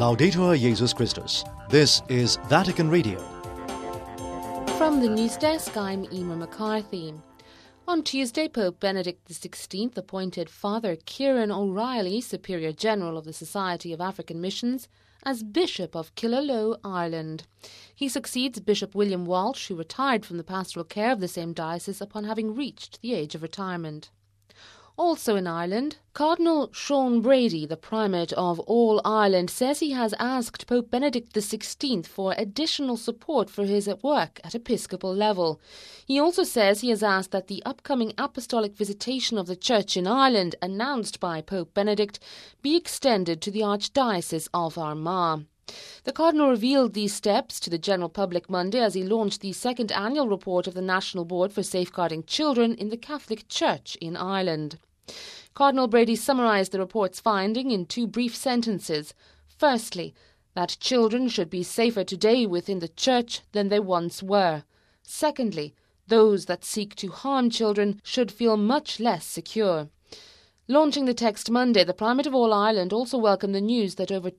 Laudetur Jesus Christus. This is Vatican Radio. From the news desk, I'm Emer McCarthy. On Tuesday, Pope Benedict XVI appointed Father Kieran O'Reilly, Superior General of the Society of African Missions, as Bishop of Killaloe, Ireland. He succeeds Bishop William Walsh, who retired from the pastoral care of the same diocese upon having reached the age of retirement. Also in Ireland, Cardinal Sean Brady, the Primate of All Ireland, says he has asked Pope Benedict XVI for additional support for his work at episcopal level. He also says he has asked that the upcoming apostolic visitation of the Church in Ireland, announced by Pope Benedict, be extended to the Archdiocese of Armagh. The Cardinal revealed these steps to the general public Monday as he launched the second annual report of the National Board for Safeguarding Children in the Catholic Church in Ireland. Cardinal Brady summarised the report's finding in two brief sentences. Firstly, that children should be safer today within the Church than they once were. Secondly, those that seek to harm children should feel much less secure. Launching the text Monday, the Primate of All Ireland also welcomed the news that over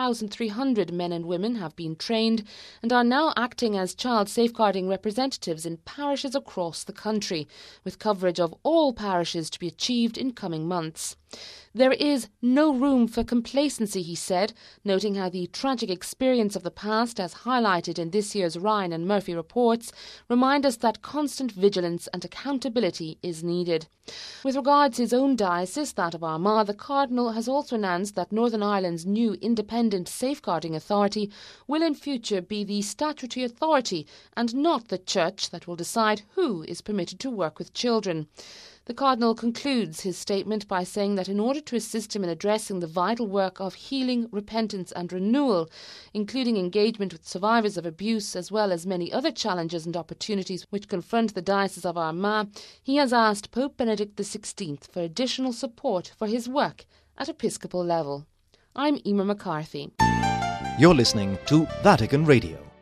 2,300 men and women have been trained and are now acting as child safeguarding representatives in parishes across the country, with coverage of all parishes to be achieved in coming months. There is no room for complacency, he said, noting how the tragic experience of the past, as highlighted in this year's Ryan and Murphy reports, remind us that constant vigilance and accountability is needed. With regard to his own diocese, that of Armagh, the Cardinal has also announced that Northern Ireland's new independent safeguarding authority will in future be the statutory authority and not the Church that will decide who is permitted to work with children. The Cardinal concludes his statement by saying that in order to assist him in addressing the vital work of healing, repentance and renewal, including engagement with survivors of abuse as well as many other challenges and opportunities which confront the Diocese of Armagh, he has asked Pope Benedict XVI for additional support for his work at episcopal level. I'm Emer McCarthy. You're listening to Vatican Radio.